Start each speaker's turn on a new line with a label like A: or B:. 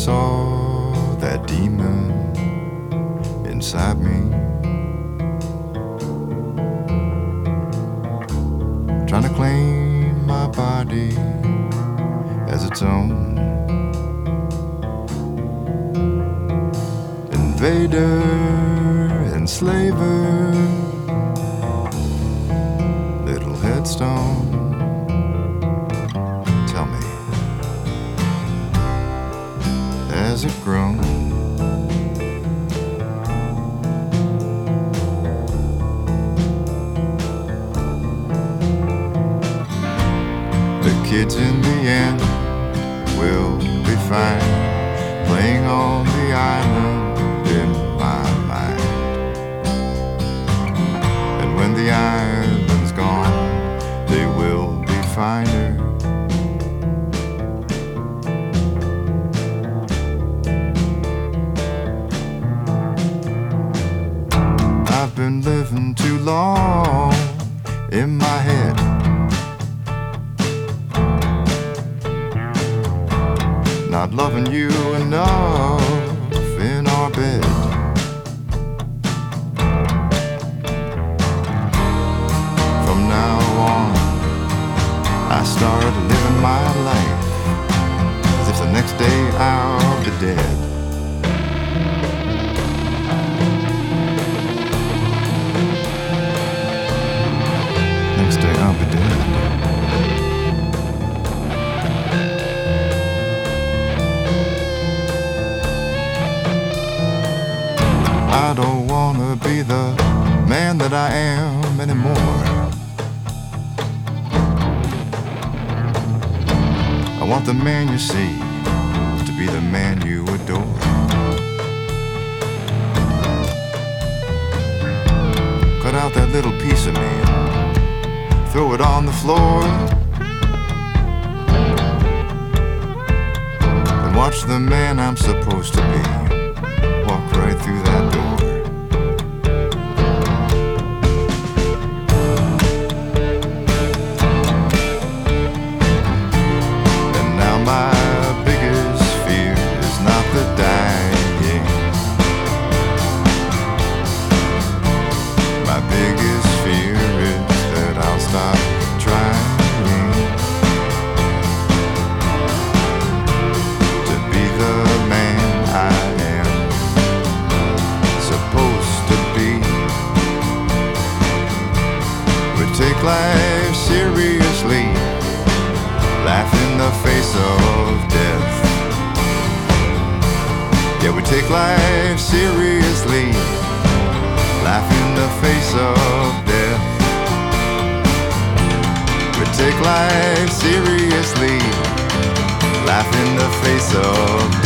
A: saw that demon inside me, trying to claim my body as its own. Invader, enslaver, little headstone. Tell me, has it grown? The kids in the end will be fine, playing on the island in my mind. And when the island's gone, they will be finer. I've been living too long in my head, not loving you enough in our bed. From now on, I start living my life as if the next day I'll be dead. Next day I'll be dead. I don't wanna be the man that I am anymore. I want the man you see to be the man you adore. Cut out that little piece of me, throw it on the floor, and watch the man I'm supposed to be walk right through that door. And now my biggest fear is not the dying. My biggest fear is that I'll stop trying to be the man I am supposed to be. We take life seriously, laugh in the face of death. Yeah, we take life seriously, laugh in the face of death. We take life seriously, laugh in the face of